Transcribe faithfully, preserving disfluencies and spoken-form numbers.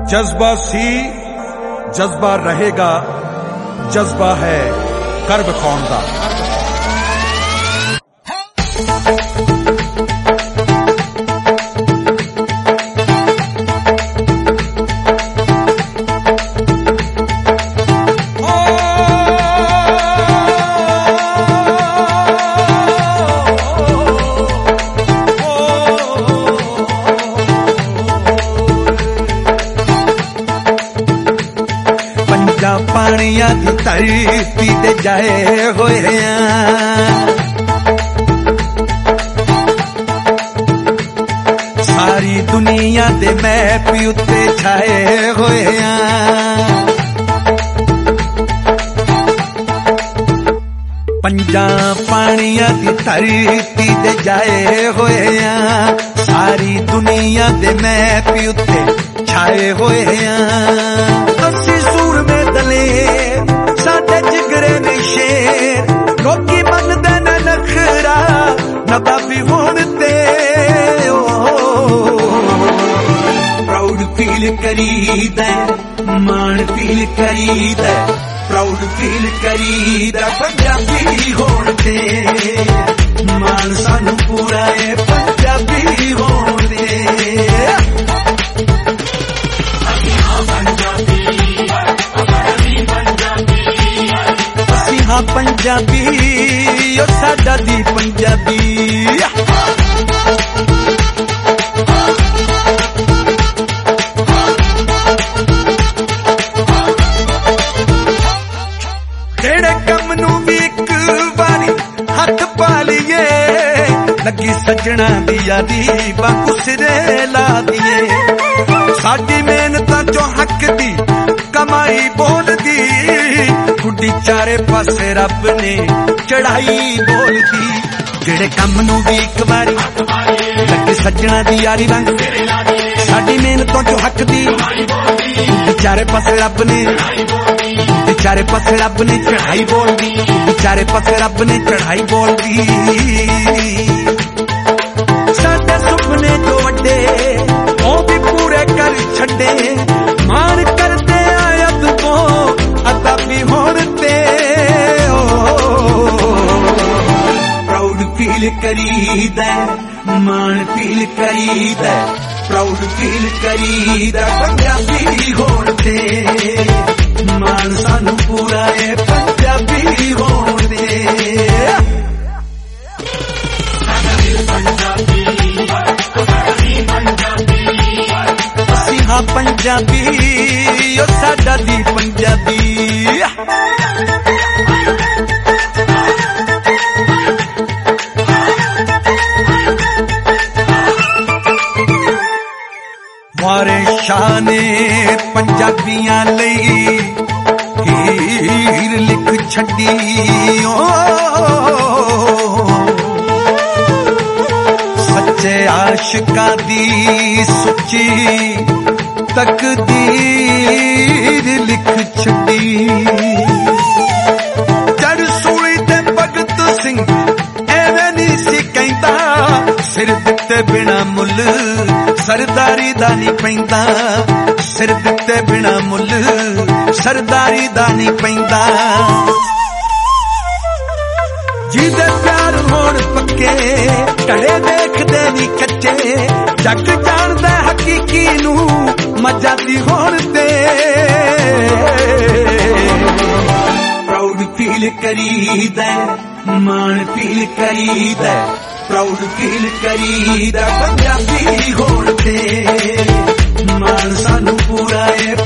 जज्बा सी जज्बा रहेगा, जज्बा है कर विखाउण दा। पानिया दी धरती ते जाए होए सारी दुनिया दे मैप उत्ते छाए होए पंजा पानिया दी धरती ते जाए होए सारी दुनिया दे मैप उत्ते छाए होए अस्सी सूर में साडे जिगरे ने शेर लोकी मनदे न नखरा नबाबी होण ते प्राउड फील करीदा मान फील करीदा प्राउड फील करीदा पंजाबी होण ते मान सानू पूरा है पंजाबी होण ते हाँ पंजाबी ओ साडा दी पंजाबी जेड़े कम नू भी एक बारी हथ पा लीए लगी सजना दी यादी बाकू सिरे ला दिए साडी मेहनतां चों हक दी कमाई बोल दी गुड्डी चारे पासे रब ने चढ़ाई बोल दी जेड़े कम नू भी एक बारी लगे सजना दी यारी वांग साडी मेहनतों चो हक दी गुड्डी चारे पासे रब ने गुड्डी चारे पासे रब ने चढ़ाई बोल दी गुड्डी चारे पासे रब ने चढ़ाई बोल दी साडे सुपने जो वड्डे ओ भी पूरे कर छड्डे मान करते आया तू अता भी होण ते प्राउड फील करीदा मान फील करीदा प्राउड फील करीदा पंजाबी होण ते मान सानू पूरा है पंजाबी होण ते असी हाँ पंजाबी ओ साडा दी पंजाबी मारे शाने पंजाबियां लई हीर लिख छड्डी ओ सच्चे आशिकां दी सुची तकदीर लिख छड्डी जड़ सूली ते भगत सिंह एवें नहीं सी कहंदा सिर दिते बिना मुल सरदारी दा नहीं पैंदा सिर दिते बिना मुल सरदारी दा नहीं पैंदा जिदे प्यार होण पक्के घड़े देखदे नहीं कच्चे जग जानदा हकीकी नू मजादी होण ते प्राउड फील करीदा मान फील करीदा प्राउड फील करीदा पंजाबी होण ते मान सानू पूरा है